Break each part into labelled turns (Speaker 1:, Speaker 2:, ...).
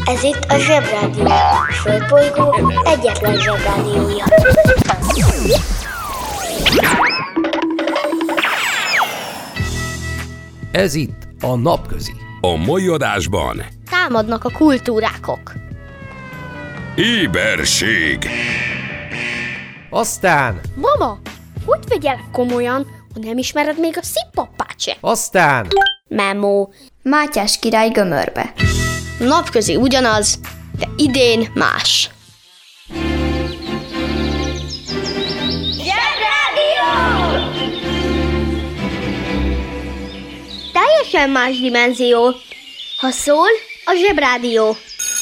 Speaker 1: Ez itt a Zsebrádió, a Földbolygó egyetlen Zsebrádiója.
Speaker 2: Ez itt a Napközi.
Speaker 3: A mai adásban
Speaker 1: Támadnak a kultúrákok.
Speaker 3: éberség.
Speaker 2: Aztán,
Speaker 1: Mama, hogy vegyelek komolyan, ha nem ismered még a Szippappát se?
Speaker 2: aztán,
Speaker 1: Memo.
Speaker 4: Mátyás király gömörbe.
Speaker 1: Napközi ugyanaz, de idén más. Teljesen más dimenzió. Ha szól, a Zsebrádió.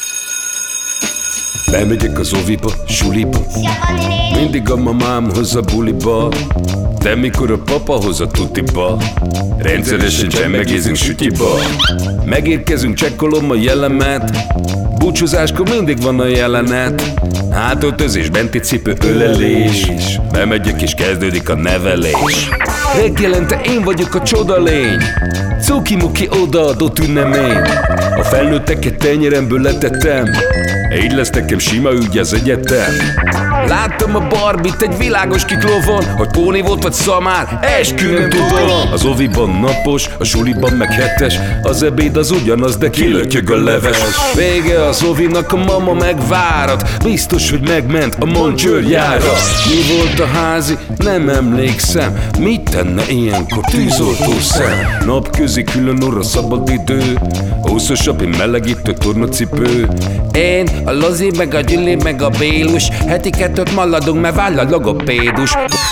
Speaker 3: Bemegyek az oviba, suliba, mindig a mamám hoz a buliba, de mikor a papa hoz a tutiba, rendszeresen csemmegézünk sütyiba. Megérkezünk, csekkolom a jellemet, búcsúzáskor mindig van a jelenet. Hátöltözés, benti cipő, ölelés, bemegyek és kezdődik a nevelés. Reggelente én vagyok a csodalény, cuki-muki odaadott ünnemény. A felnőtteket tenyeremből letettem, így lesz nekem sima ügy az egyetem. Láttam a Barbit egy világos kiklovon, hogy póni volt vagy szamár, eskü nem tudom. Az oviban napos, a suliban meg hetes, az ebéd az ugyanaz, de kilötyög a leves. Vége az ovinak, a mama megvárat, biztos, hogy megment a mancsőrjára. Mi volt a házi? Nem emlékszem, mit tenne ilyenkor tűzoltó szem? Napközi külön orra szabad idő, húszosabb, én melegítő tornacipő. Én, a Lozi, meg a Gyüli, meg a Bélus, heti kettőt maladunk, mert váll a logopédus.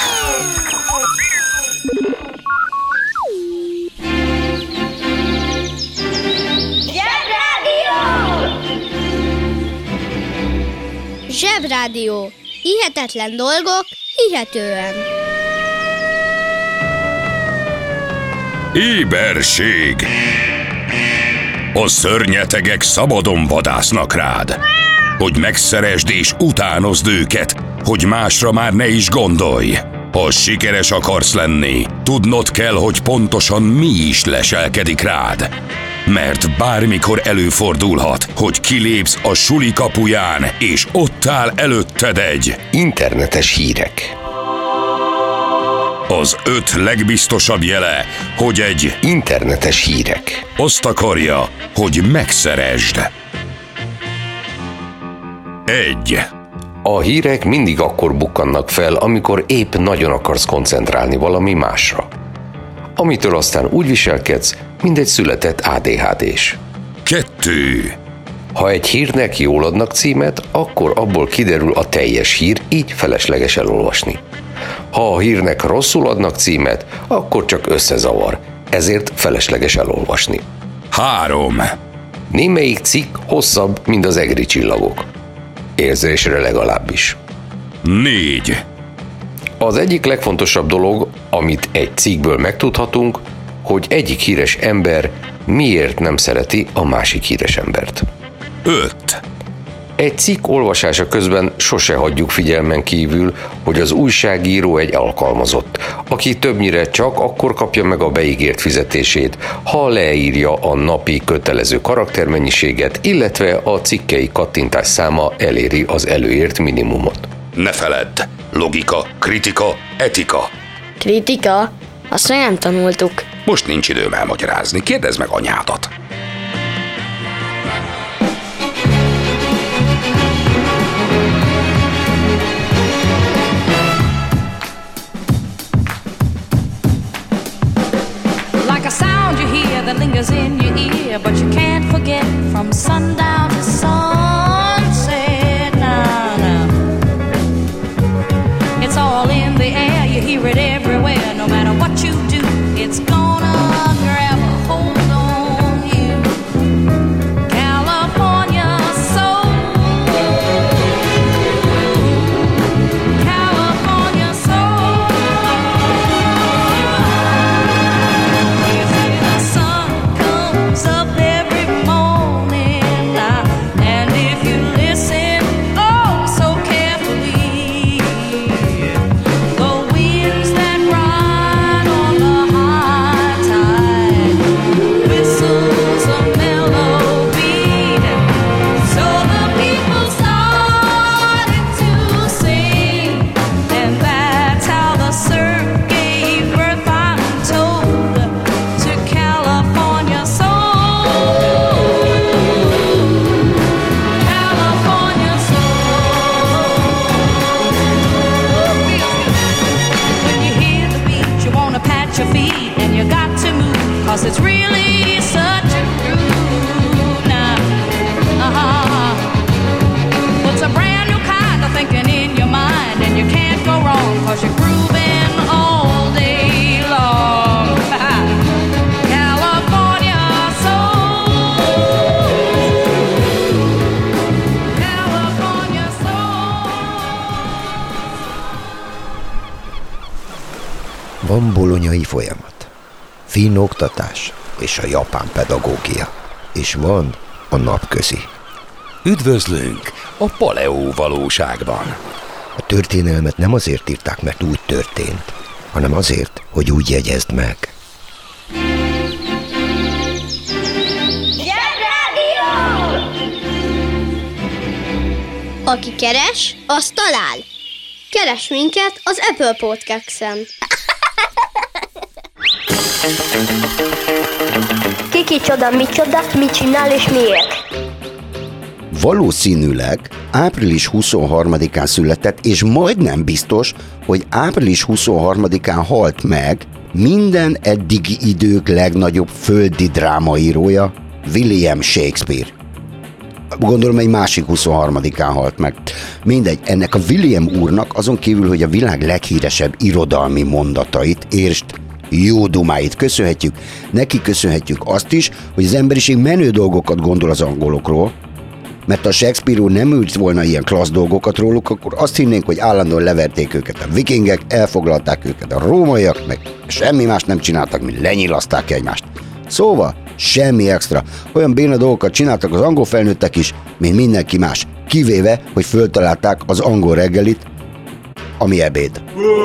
Speaker 1: Zsebrádió. Hihetetlen dolgok, hihetően.
Speaker 3: Éberség. A szörnyetegek szabadon vadásznak rád, hogy megszeresd és utánozd őket, hogy másra már ne is gondolj. Ha sikeres akarsz lenni, tudnod kell, hogy pontosan mi is leselkedik rád. Mert bármikor előfordulhat, hogy kilépsz a suli kapuján, és ott áll előtted egy
Speaker 5: internetes hírek.
Speaker 3: Az 5 legbiztosabb jele, hogy egy
Speaker 5: Internetes hírek.
Speaker 3: azt akarja, hogy megszeresd. 1.
Speaker 5: A hírek mindig akkor bukkannak fel, amikor épp nagyon akarsz koncentrálni valami másra. Amitől aztán úgy viselkedsz, mint egy született ADHD-s.
Speaker 3: 2.
Speaker 5: Ha egy hírnek jól adnak címet, akkor abból kiderül a teljes hír, így felesleges elolvasni. Ha a hírnek rosszul adnak címet, akkor csak összezavar, ezért felesleges elolvasni.
Speaker 3: 3.
Speaker 5: Némelyik cikk hosszabb, mint az egri csillagok. Érzésre legalábbis.
Speaker 3: 4.
Speaker 5: Az egyik legfontosabb dolog, amit egy cikkből megtudhatunk, hogy egyik híres ember miért nem szereti a másik híres embert.
Speaker 3: 5.
Speaker 5: Egy cikk olvasása közben sose hagyjuk figyelmen kívül, hogy az újságíró egy alkalmazott, aki többnyire csak akkor kapja meg a beígért fizetését, ha leírja a napi kötelező karaktermennyiséget, illetve a cikkei kattintás száma eléri az előírt minimumot.
Speaker 3: Ne feledd! Logika, kritika, etika.
Speaker 1: Kritika? Azt még nem tanultuk.
Speaker 3: Most nincs időm elmagyarázni, kérdezd meg anyádat.
Speaker 6: Like a sound you hear that lingers in your ear, but you can't forget from sundown to sunset. Nah, nah. It's all in the air, you hear it everywhere. No matter what you do, it's gonna grab a hold on you. California soul, California soul. You see the sun come
Speaker 7: Van bolonyai folyamat, finn oktatás és a japán pedagógia, és van a napközi.
Speaker 2: Üdvözlünk a paleó valóságban.
Speaker 7: A történelmet nem azért írták, mert úgy történt, hanem azért, hogy úgy jegyezd meg.
Speaker 1: Aki keres, az talál. Keres minket az Apple Podcast-en. Kicsoda, micsoda, mit csinál és miért?
Speaker 7: Valószínűleg április 23-án született, és majdnem biztos, hogy április 23-án halt meg minden eddigi idők legnagyobb földi drámaírója, William Shakespeare. Gondolom egy másik 23-án halt meg. Mindegy, ennek a William úrnak azon kívül, hogy a világ leghíresebb irodalmi mondatait, értsd, jó dumáit köszönhetjük, neki köszönhetjük azt is, hogy az emberiség menő dolgokat gondol az angolokról, mert ha Shakespeare úr nem ült volna ilyen klassz dolgokat róluk, akkor azt hinnénk, hogy állandóan leverték őket a vikingek, elfoglalták őket a rómaiak, meg semmi más nem csináltak, mint lenyílaszták egymást. Szóval semmi extra. Olyan béna dolgokat csináltak az angol felnőttek is, mint mindenki más. Kivéve, hogy föltalálták az angol reggelit, ami ebéd.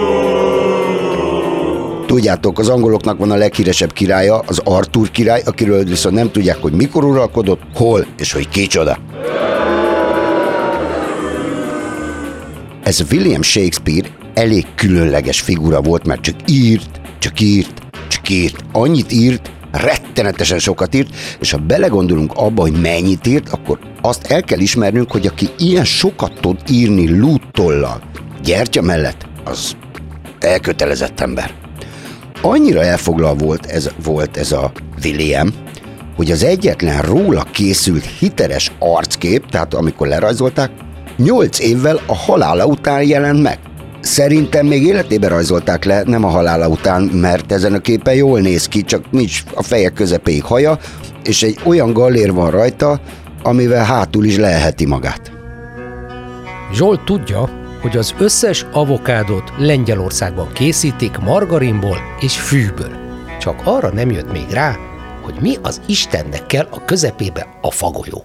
Speaker 7: Tudjátok, az angoloknak van a leghíresebb királya, az Arthur király, akiről viszont nem tudják, hogy mikor uralkodott, hol és hogy kicsoda. Ez William Shakespeare elég különleges figura volt, mert csak írt. Annyit írt, rettenetesen sokat írt, és ha belegondolunk abba, hogy mennyit írt, akkor azt el kell ismernünk, hogy aki ilyen sokat tud írni lúttollal, gyertya mellett, az elkötelezett ember. Annyira elfoglal volt ez a William, hogy az egyetlen róla készült hiteles arckép, tehát amikor lerajzolták, 8 évvel a halála után jelent meg. Szerintem még életében rajzolták le, nem a halála után, mert ezen a képen jól néz ki, csak nincs a feje közepéig haja, és egy olyan gallér van rajta, amivel hátul is leelheti magát.
Speaker 2: Zsolt tudja, hogy az összes avokádót Lengyelországban készítik margarinból és fűből. Csak arra nem jött még rá, hogy mi az Istennek kell a közepébe a fagolyó.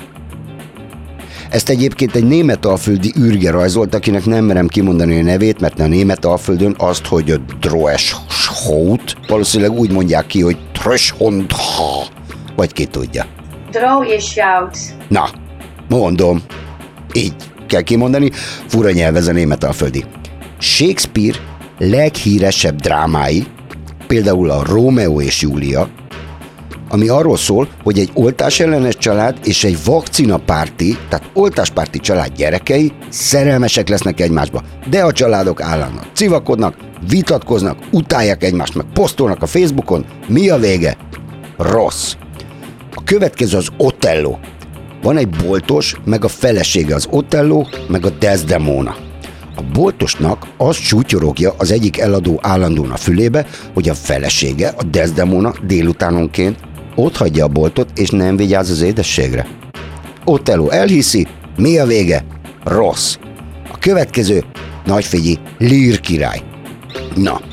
Speaker 7: Ezt egyébként egy németalföldi űrge rajzolt, akinek nem merem kimondani a nevét, mert a németalföldön azt, hogy a Droeschhout, valószínűleg úgy mondják ki, hogy Tröshondha, vagy ki tudja.
Speaker 8: Droeschhout.
Speaker 7: Na, mondom, így kell kimondani, fura nyelv ez a németalföldi. Shakespeare leghíresebb drámái, például a Rómeó és Júlia, ami arról szól, hogy egy oltásellenes család és egy vakcinapárti, tehát oltáspárti család gyerekei szerelmesek lesznek egymásba, de a családok állandóan civakodnak, vitatkoznak, utálják egymást, meg posztolnak a Facebookon. Mi a vége? Rossz. A következő az Otello. Van egy boltos, meg a felesége, az Otello, meg a Desdemona. A boltosnak azt sútyorogja az egyik eladó állandóan a fülébe, hogy a felesége, a Desdemona délutánonként ott hagyja a boltot, és nem vigyáz az édességre. Otello elhiszi, mi a vége? Rossz. A következő, nagyfigyi, Lear király. Na,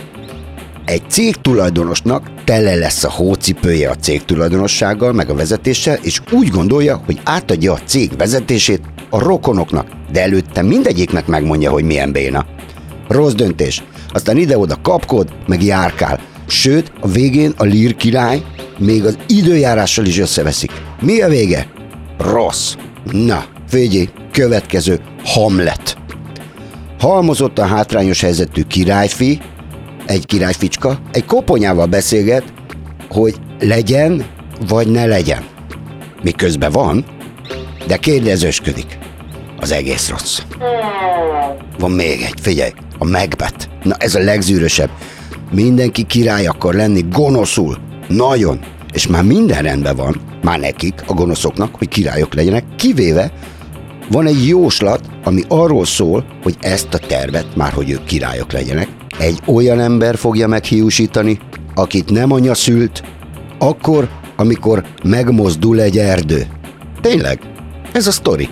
Speaker 7: egy cégtulajdonosnak tele lesz a hócipője a cégtulajdonossággal, meg a vezetéssel, és úgy gondolja, hogy átadja a cég vezetését a rokonoknak, de előtte mindegyiknek megmondja, hogy milyen béna. Rossz döntés. Aztán ide-oda kapkod, meg járkál. Sőt, a végén a Lear király még az időjárással is összeveszik. Mi a vége? Rossz. Na, figyelj, következő, Hamlet. Halmozottan hátrányos helyzetű királyfi, egy királyficska, egy koponyával beszélget, hogy legyen, vagy ne legyen. Miközben van, de kérdezősködik. Az egész rossz. Van még egy, figyelj, a Macbeth. Na, ez a legzűrösebb. Mindenki király akar lenni, gonoszul. Nagyon. És már minden rendben van, már nekik, a gonoszoknak, hogy királyok legyenek, kivéve van egy jóslat, ami arról szól, hogy ezt a tervet, már hogy ők királyok legyenek, egy olyan ember fogja meghiúsítani, akit nem anya szült, akkor, amikor megmozdul egy erdő. Tényleg, ez a sztori.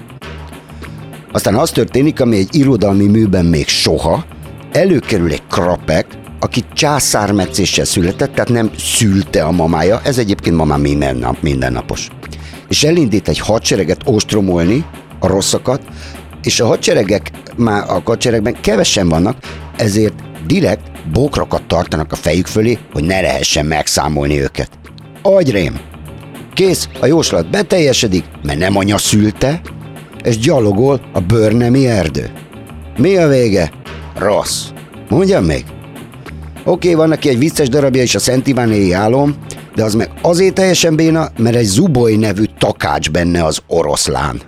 Speaker 7: Aztán az történik, ami egy irodalmi műben még soha, előkerül egy krapek, aki császármetszéssel született, tehát nem szülte a mamája, ez egyébként ma már mindennapos. És elindít egy hadsereget ostromolni a rosszakat, és a hadseregben kevesen vannak, ezért direkt bokrakat tartanak a fejük fölé, hogy ne lehessen megszámolni őket. Agyrém! Kész, a jóslat beteljesedik, mert nem anya szülte, és gyalogol a bőrnemi erdő. Mi a vége? Rossz. Mondjam még? Oké, van neki egy vicces darabja is, a Szent Iván éjjeli álom, de az meg azért teljesen béna, mert egy Zuboly nevű takács benne az oroszlán.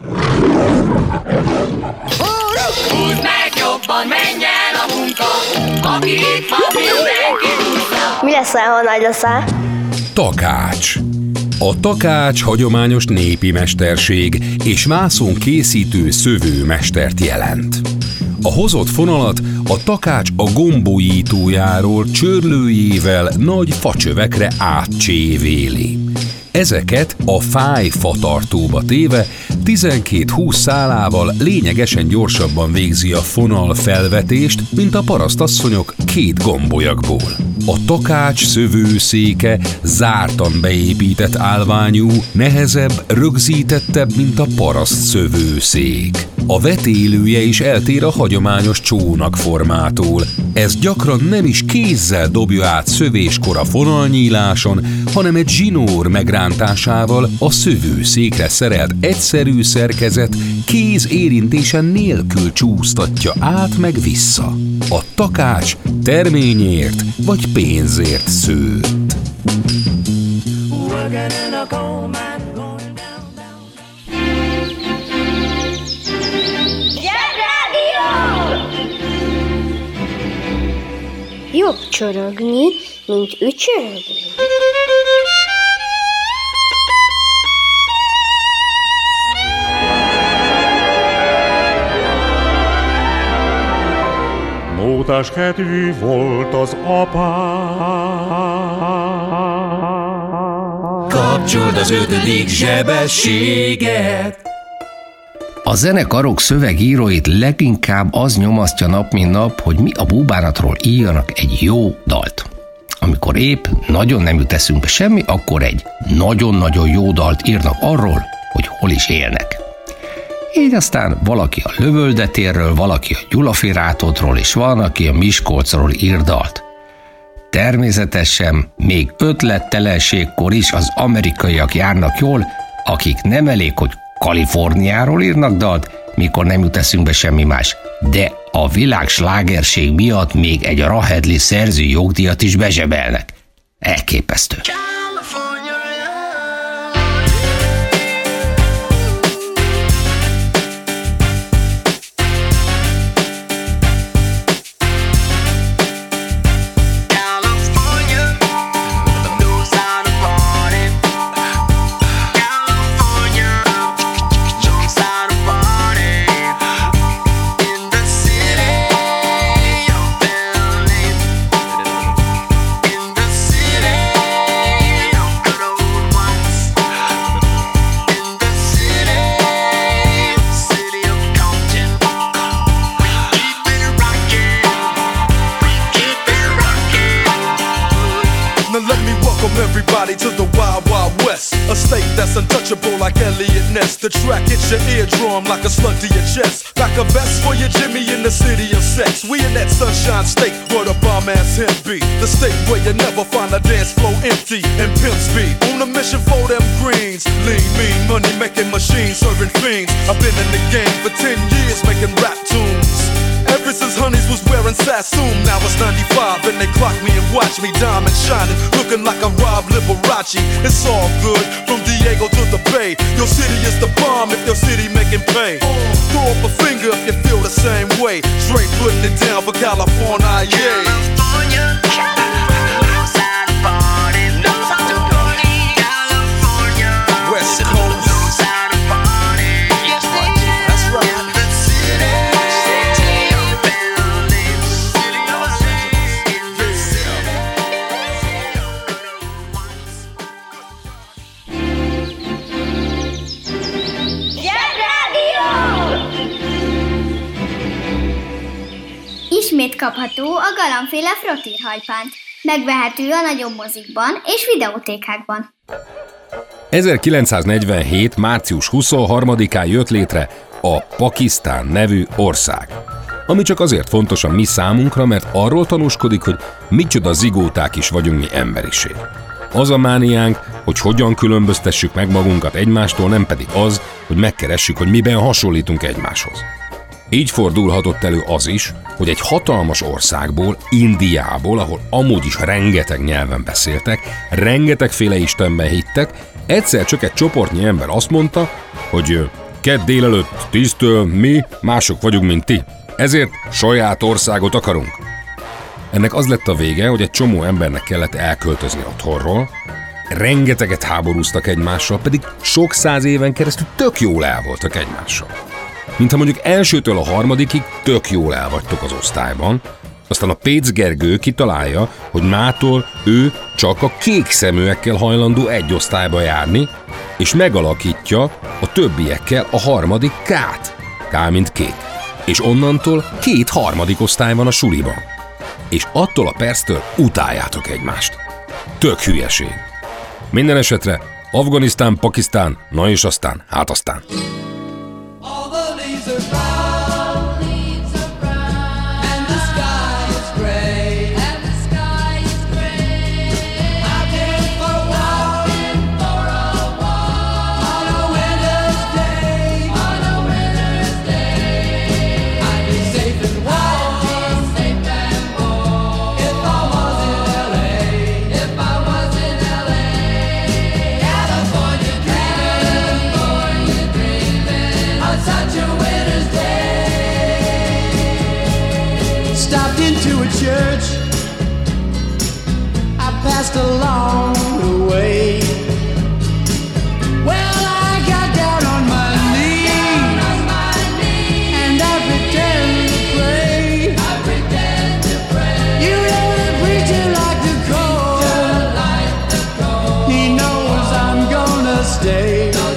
Speaker 6: Húzd meg jobban, menj el a munka, aki itt van, mindenki húzza.
Speaker 1: Mi leszel, ha nagy leszel?
Speaker 3: Takács. A takács hagyományos népi mesterség és mászón készítő szövőmestert jelent. A hozott fonalat a takács a gombolítójáról csörlőjével nagy facsövekre átcsévéli. Ezeket a fájfatartóba téve 12-20 szálával lényegesen gyorsabban végzi a fonal felvetést, mint a parasztasszonyok 2 gombolyagból. A takács szövőszéke zártan beépített állványú, nehezebb, rögzítettebb, mint a paraszt szövőszék. A vetélője is eltér a hagyományos csónakformától. Ez gyakran nem is kézzel dobja át szövéskor a fonalnyíláson, hanem egy zsinór megrántásával a szövőszékre szerelt egyszerű szerkezet kéz érintésen nélkül csúsztatja át meg vissza. A takács terményért vagy pénzért szőtt.
Speaker 1: Jobb csorogni, mint ücsörögni.
Speaker 9: Mótás kedvű volt az apám.
Speaker 3: Kapcsold az 5. zsebességet!
Speaker 2: A zenekarok szövegíróit leginkább az nyomasztja nap mint nap, hogy mi a búbánatról írjanak egy jó dalt. Amikor épp nagyon nem jut eszünkbe semmi, akkor egy nagyon-nagyon jó dalt írnak arról, hogy hol is élnek. Így aztán valaki a Lövöldetérről, valaki a Gyulafirátodról, és van, aki a Miskolcról ír dalt. Természetesen még ötlettelenségkor is az amerikaiak járnak jól, akik nem elég, hogy Kaliforniáról írnak dalt, mikor nem jut eszünkbe semmi más. De a világ slágerség miatt még egy Rahedli szerző jogdíjat is bezsebelnek. Elképesztő.
Speaker 10: Everybody to the Wild Wild West, a state that's untouchable like Elliot Ness. The track hits your eardrum like a slug to your chest. Back a vest for your Jimmy in the city of sex. We in that sunshine state where the bomb ass him be. The state where you never find a dance floor empty and pimp speed. On a mission for them greens. Lean, mean, money making machines serving fiends. I've been in the game for 10 years making rap tunes. Ever since Honeys was wearing Sassoon, now it's 95 and they clock me and watch me diamond shining, looking like I'm Rob Liberace. It's all good, from Diego to the Bay. Your city is the bomb if your city making pay. Throw up a finger if you feel the same way. Straight putting it down for California, yeah. West Coast.
Speaker 4: Ismét kapható a galambféle frottírhajpánt. Megvehető a nagyobb mozikban és videótékákban.
Speaker 3: 1947. március 23-án jött létre a Pakisztán nevű ország. Ami csak azért fontos a mi számunkra, mert arról tanúskodik, hogy micsoda zigóták is vagyunk mi emberiség. Az a mániánk, hogy hogyan különböztessük meg magunkat egymástól, nem pedig az, hogy megkeressük, hogy miben hasonlítunk egymáshoz. Így fordulhatott elő az is, hogy egy hatalmas országból, Indiából, ahol amúgy is rengeteg nyelven beszéltek, rengetegféle istenben hittek, egyszer csak egy csoportnyi ember azt mondta, hogy kedd délelőtt 10-től mi mások vagyunk, mint ti. Ezért saját országot akarunk. Ennek az lett a vége, hogy egy csomó embernek kellett elköltözni otthonról, rengeteget háborúztak egymással, pedig sok száz éven keresztül tök jól el voltak egymással. Mintha mondjuk elsőtől a harmadikig tök jól el vagytok az osztályban, aztán a Pécz Gergő kitalálja, hogy mától ő csak a kék szeműekkel hajlandó egy osztályba járni, és megalakítja a többiekkel a harmadik K-t. K mint kék. És onnantól 2 harmadik osztály van a suliban. És attól a perctől utáljátok egymást. Tök hülyeség. Minden esetre Afganisztán, Pakisztán, na és aztán, hát aztán.
Speaker 11: Church, I passed along the way. Well, I got down on my knees, and I pretend to pray. You know the preacher like the cold. He knows I'm gonna stay.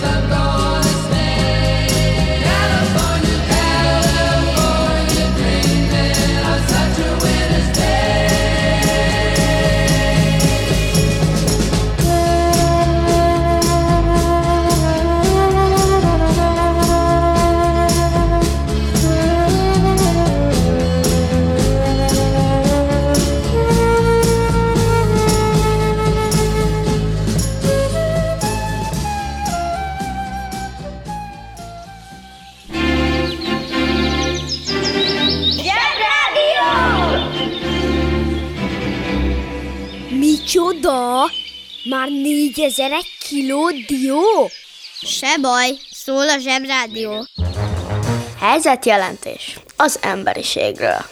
Speaker 1: Micsoda? Már 4000 kiló dió?
Speaker 4: Se baj, szól a Zsebrádió.
Speaker 1: Helyzetjelentés az emberiségről.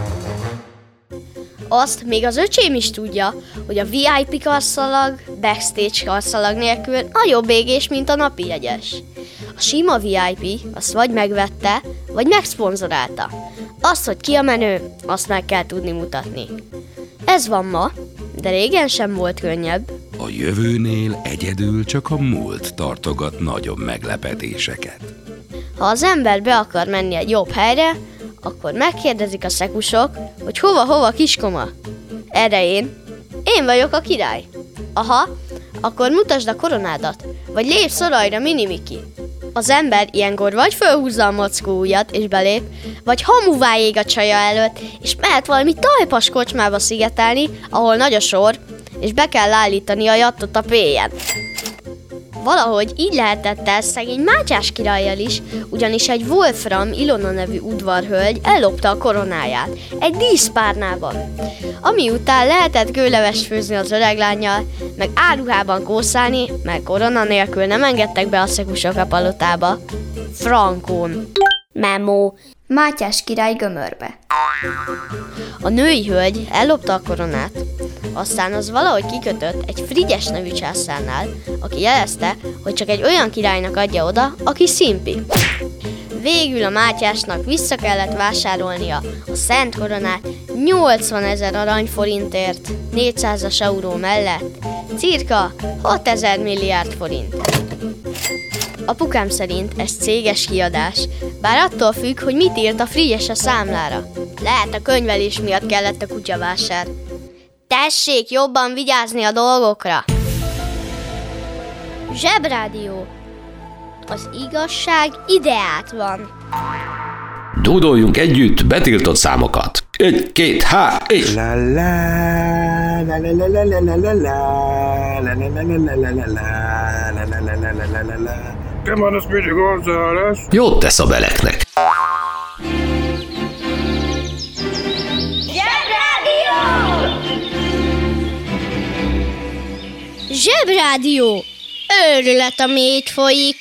Speaker 1: Azt még az öcsém is tudja, hogy a VIP karszalag, backstage karszalag nélkül nagyobb égés, mint a napi jegyes. A sima VIP azt vagy megvette, vagy megszponzorálta. Azt, hogy ki a menő, azt meg kell tudni mutatni. Ez van ma, de régen sem volt könnyebb.
Speaker 3: A jövőnél egyedül csak a múlt tartogat nagyobb meglepetéseket.
Speaker 1: Ha az ember be akar menni egy jobb helyre, akkor megkérdezik a szekusok, hogy hova kiskoma. Erre én vagyok a király. Aha, akkor mutasd a koronádat, vagy lépj szorajra, Mini-Miki. Az ember ilyenkor vagy fölhúzza a mackó ujjat és belép, vagy hamuvá ég a csaja előtt, és mehet valami tajpas kocsmába szigetelni, ahol nagy a sor, és be kell állítani a jattot a pélyen. Valahogy így lehetett el szegény Mátyás királlyal is, ugyanis egy Wolfram Ilona nevű udvarhölgy ellopta a koronáját egy díszpárnában. Ami után lehetett gőlevest főzni az öreglánnyal, meg áruhában kószálni, meg korona nélkül nem engedtek be a szekusok a palotába. Frankón.
Speaker 4: Memo. Mátyás király gömörbe.
Speaker 1: A női hölgy ellopta a koronát, aztán az valahogy kikötött egy Frigyes nevű császárnál, aki jelezte, hogy csak egy olyan királynak adja oda, aki szimpi. Végül a Mátyásnak vissza kellett vásárolnia a szent koronát 80 000 aranyforintért, 400 euró mellett, cirka 6 000 milliárd forint. Apukám szerint ez céges kiadás, bár attól függ, hogy mit írt a Frigyes a számlára. Lehet a könyvelés miatt kellett a kutyavásár. Tessék jobban vigyázni a dolgokra! Zsebrádió. Az igazság ideát van.
Speaker 5: Dúdoljunk együtt betiltott számokat. 1, 2, 3, és... Jót tesz a beleknek.
Speaker 1: Zsebrádió! Őrület, ami itt folyik.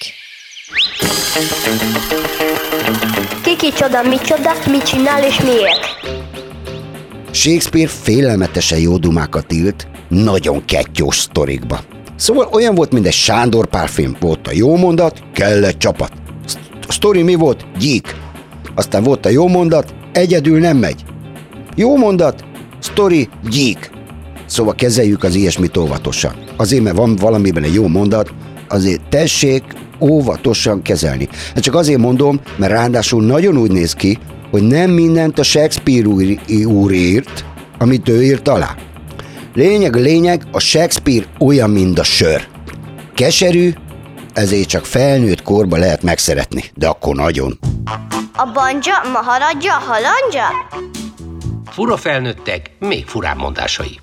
Speaker 12: Kicsoda, micsoda, mit csinál és miért?
Speaker 7: Shakespeare félelmetesen jó dumákat írt nagyon kettyós sztorikba. Szóval olyan volt, mint egy Sándor Pál film. Volt a jó mondat, kell egy csapat. A sztori mi volt? Gyík. Aztán volt a jó mondat, egyedül nem megy. Jó mondat, sztori, gyík. Szóval kezeljük az ilyesmit óvatosan. Azért, mert van valamiben egy jó mondat, azért tessék óvatosan kezelni. Csak azért mondom, mert ráadásul nagyon úgy néz ki, hogy nem mindent a Shakespeare úr írt, amit ő írt alá. Lényeg, a Shakespeare olyan, mint a sör. Keserű, ezért csak felnőtt korba lehet megszeretni, de akkor nagyon.
Speaker 12: A banja, maharadja, halandja?
Speaker 2: Fura felnőttek, még furább mondásai.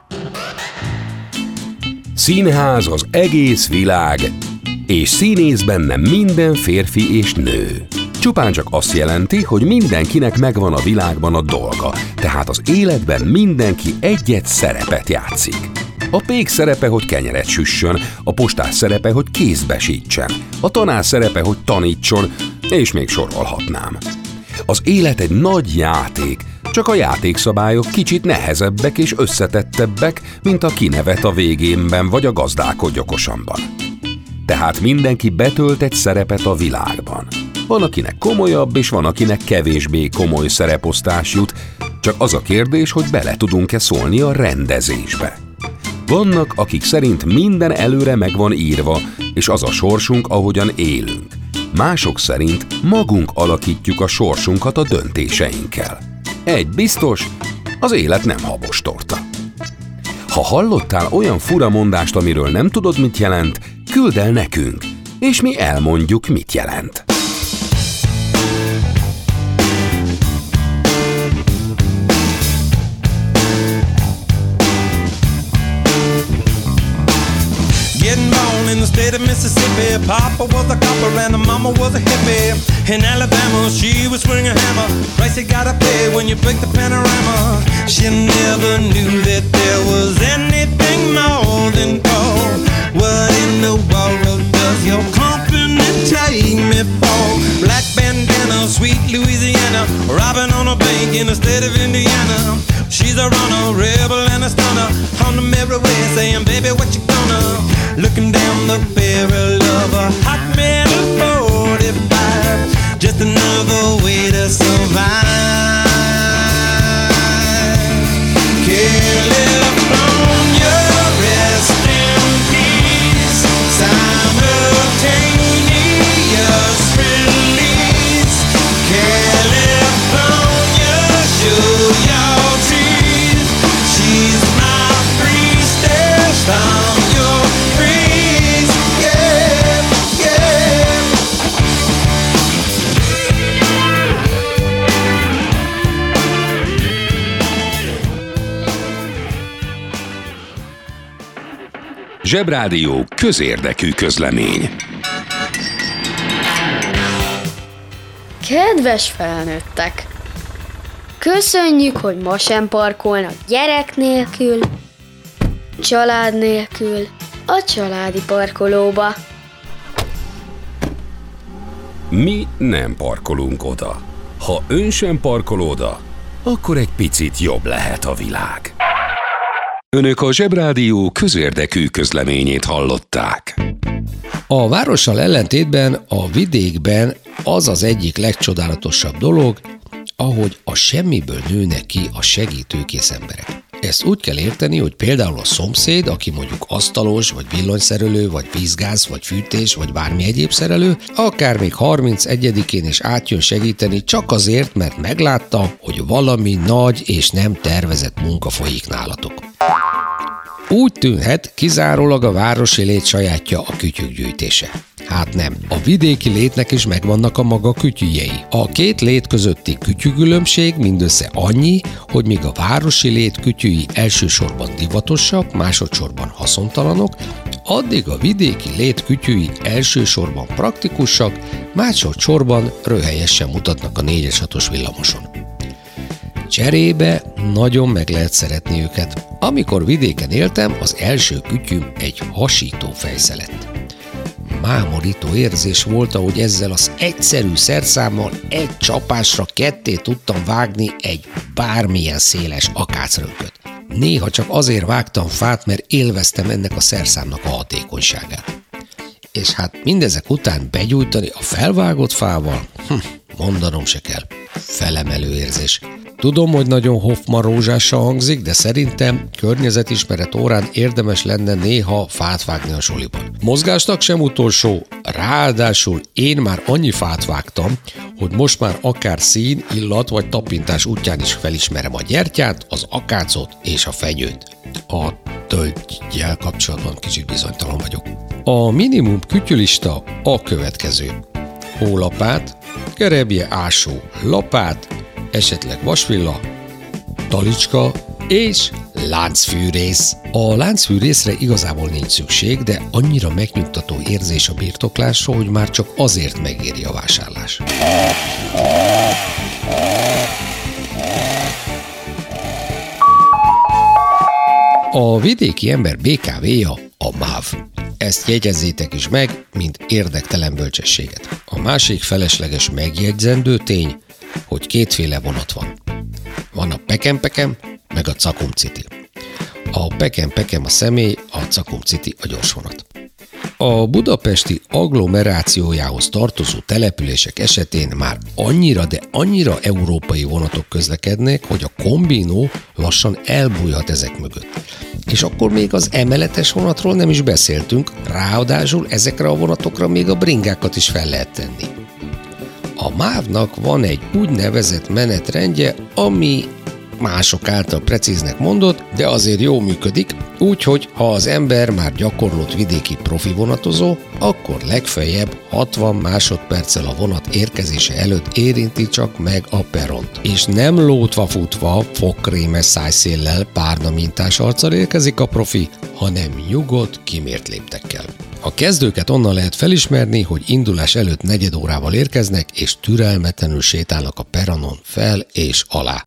Speaker 3: Színház az egész világ, és színész benne minden férfi és nő. Csupán csak azt jelenti, hogy mindenkinek megvan a világban a dolga, tehát az életben mindenki egy-egy szerepet játszik. A pék szerepe, hogy kenyeret süssön, a postás szerepe, hogy kézbe sítsen, a tanár szerepe, hogy tanítson, és még sorolhatnám. Az élet egy nagy játék, csak a játékszabályok kicsit nehezebbek és összetettebbek, mint a kinevet a végénben vagy a gazdálkodj okosanban. Tehát mindenki betölt egy szerepet a világban. Van, akinek komolyabb, és van, akinek kevésbé komoly szereposztás jut, csak az a kérdés, hogy bele tudunk-e szólni a rendezésbe. Vannak, akik szerint minden előre meg van írva, és az a sorsunk, ahogyan élünk. Mások szerint magunk alakítjuk a sorsunkat a döntéseinkkel. Egy biztos, az élet nem habostorta. Ha hallottál olyan fura mondást, amiről nem tudod, mit jelent, küldd el nekünk, és mi elmondjuk, mit jelent.
Speaker 11: Getting born in the state of Mississippi, Papa was a copper and the mama was a hippie. In Alabama, she was swinging a hammer. Price you gotta pay when you break the panorama. She never knew that there was anything more than gold. What in the world does your company take me for? Black bandana, sweet Louisiana, robbing on a bank in the state of Indiana. She's a runner, rebel and a stunner, on the merry way saying, baby, what you gonna? Looking down the barrel of a hot metal 45, just another way to survive. California, rest in peace. Simultaneous release. California, show your teeth. She's my priestess. I'm your priest. Yeah, yeah.
Speaker 3: Zsebrádió közérdekű közlemény.
Speaker 1: Kedves felnőttek! Köszönjük, hogy ma sem parkolnak gyerek nélkül, család nélkül, a családi parkolóba.
Speaker 3: Mi nem parkolunk oda. Ha ön sem parkol oda, akkor egy picit jobb lehet a világ. Önök a Zsebrádió közérdekű közleményét hallották.
Speaker 2: A várossal ellentétben a vidékben az az egyik legcsodálatosabb dolog, ahogy a semmiből nőnek ki a segítőkész emberek. Ezt úgy kell érteni, hogy például a szomszéd, aki mondjuk asztalos, vagy villanyszerelő, vagy vízgáz, vagy fűtés, vagy bármi egyéb szerelő, akár még 31-én is átjön segíteni csak azért, mert meglátta, hogy valami nagy és nem tervezett munka folyik nálatok. Úgy tűnhet, kizárólag a városi lét sajátja a kütyük gyűjtése. Hát nem, a vidéki létnek is megvannak a maga kütyüjei. A két lét közötti kütyükülönbség mindössze annyi, hogy míg a városi lét kütyüi elsősorban divatosak, másodszorban haszontalanok, addig a vidéki lét kütyüi elsősorban praktikusak, másodszorban röhelyesen mutatnak a 4-6-os villamoson. Cserébe nagyon meg lehet szeretni őket. Amikor vidéken éltem, az első kütyüm egy hasító fejsze lett. Mámorító érzés volt, ahogy ezzel az egyszerű szerszámmal egy csapásra ketté tudtam vágni egy bármilyen széles akácrönköt. Néha csak azért vágtam fát, mert élveztem ennek a szerszámnak a hatékonyságát. És hát mindezek után begyújtani a felvágott fával, mondanom se kell, felemelő érzés. Tudom, hogy nagyon hoffmarózsással hangzik, de szerintem környezetismeret órán érdemes lenne néha fát vágni a suliban. Mozgásnak sem utolsó, ráadásul én már annyi fát vágtam, hogy most már akár szín, illat vagy tapintás útján is felismerem a gyertyát, az akácot és a fenyőt. A tölgyel kapcsolatban kicsit bizonytalan vagyok. A minimum kütyülista a következő. Hólapát, gerebje ásó lapát, esetleg vasvilla, talicska és láncfűrész. A láncfűrészre igazából nincs szükség, de annyira megnyugtató érzés a birtoklásra, hogy már csak azért megéri a vásárlás. A vidéki ember BKV-ja a MÁV. Ezt jegyezzétek is meg, mint érdektelen bölcsességet. A másik felesleges megjegyzendő tény, hogy kétféle vonat van. Van a pekem-pekem, meg a cakum-citi. A pekem-pekem a személy, a cakum-citi a gyorsvonat. A budapesti agglomerációjához tartozó települések esetén már annyira, de annyira európai vonatok közlekednek, hogy a kombinó lassan elbújhat ezek mögött. És akkor még az emeletes vonatról nem is beszéltünk, ráadásul ezekre a vonatokra még a bringákat is fel lehet tenni. A MÁV-nak van egy úgynevezett menetrendje, ami mások által precíznek mondott, de azért jól működik, úgyhogy ha az ember már gyakorlott vidéki profi vonatozó, akkor legfeljebb 60 másodperccel a vonat érkezése előtt érinti csak meg a peront. És nem lótva futva, fogkrémes szájszéllel, párna mintás arccal érkezik a profi, hanem nyugodt, kimért léptekkel. A kezdőket onnan lehet felismerni, hogy indulás előtt negyed órával érkeznek, és türelmetlenül sétálnak a peronon fel és alá.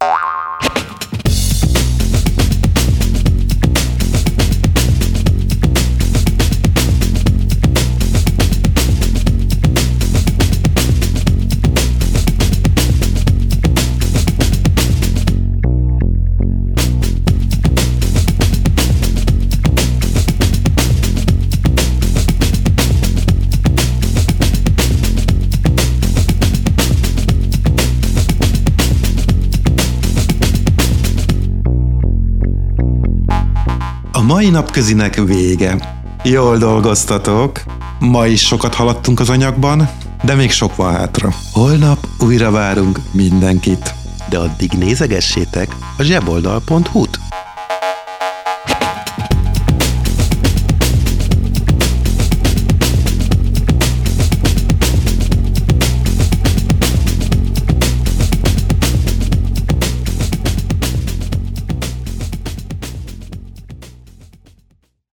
Speaker 13: A mai napközinek vége. Jól dolgoztatok. Ma is sokat haladtunk az anyagban, de még sok van hátra. Holnap újra várunk mindenkit. De addig nézegessétek a zseboldal.hu-t.